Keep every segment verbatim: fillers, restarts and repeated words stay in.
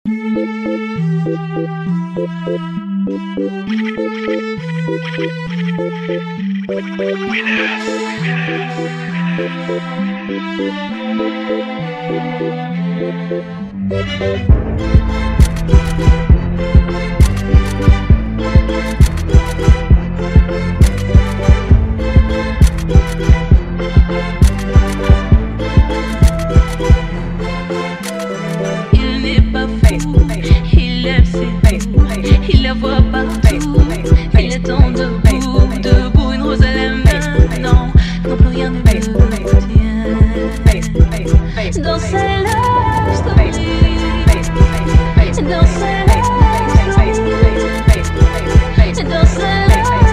Il n'est pas fou, il aime ses fous, il la voit partout, il attend debout, debout, une rose à la main, non, non plus rien ne le tient. Dans sa love story, dans sa love story, dans sa love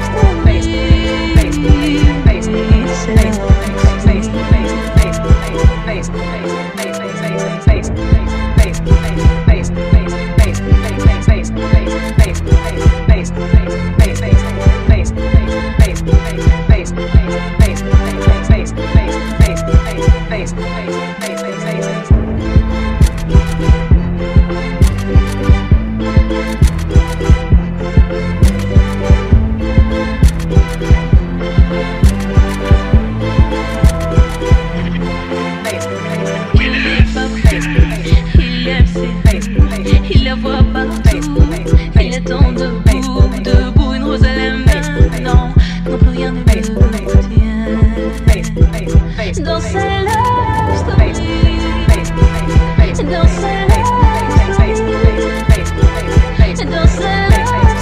il la voit partout, il attend debout, debout, une rose à la main, non, non plus rien ne le tient. Dans sa love story, dans sa love story, dans sa love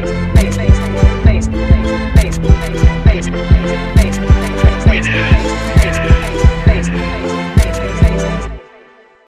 story.